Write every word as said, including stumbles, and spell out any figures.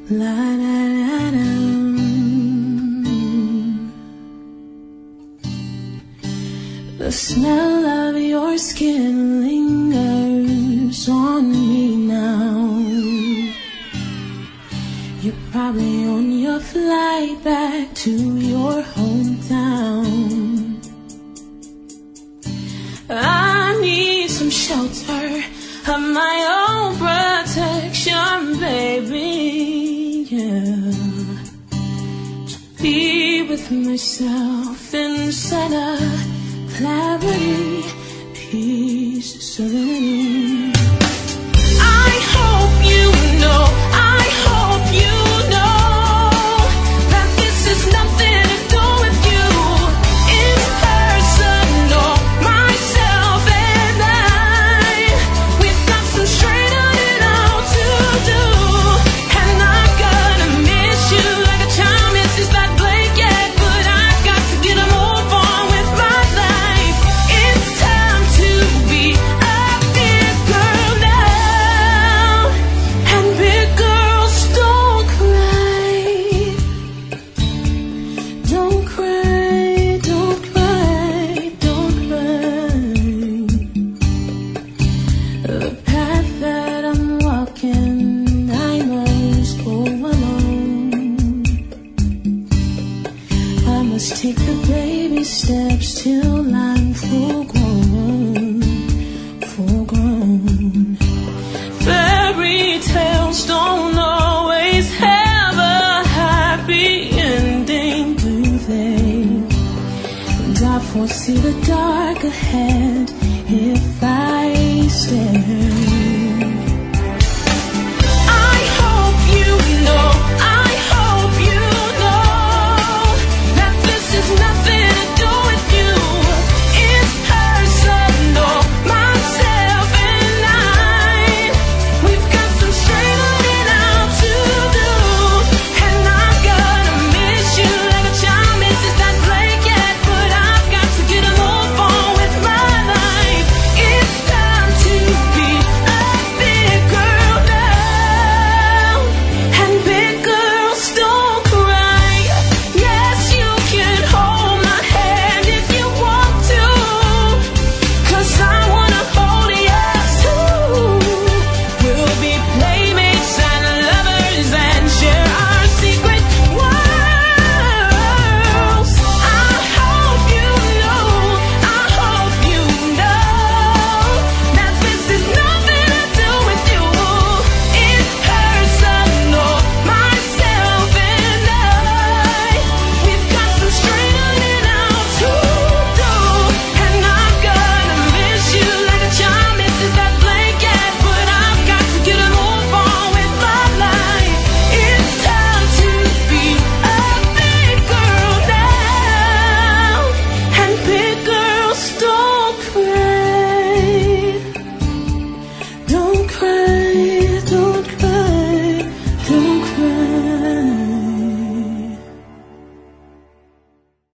La da da da. The smell of your skin lingers on me now. You're probably on your flight back to your hometown. I need some shelter of my own protection, baby, yeah. To be with myself inside a clarity, peace, serenity. I hope you know, I hope you know that this is nothing to do with you. It's personal, myself and I. We've got some straightening out to do, and I'm gonna miss you like a child misses that blanket. But I've got to get a move on with my life. It's time to be a big girl now, and big girls don't cry. Don't cry, don't cry, don't cry. The path that I'm walking, I must go alone. I must take the baby steps till I'm full grown, full grown. Fairy tales don't always have a happy ending, do they? And I foresee the dark ahead if I stay.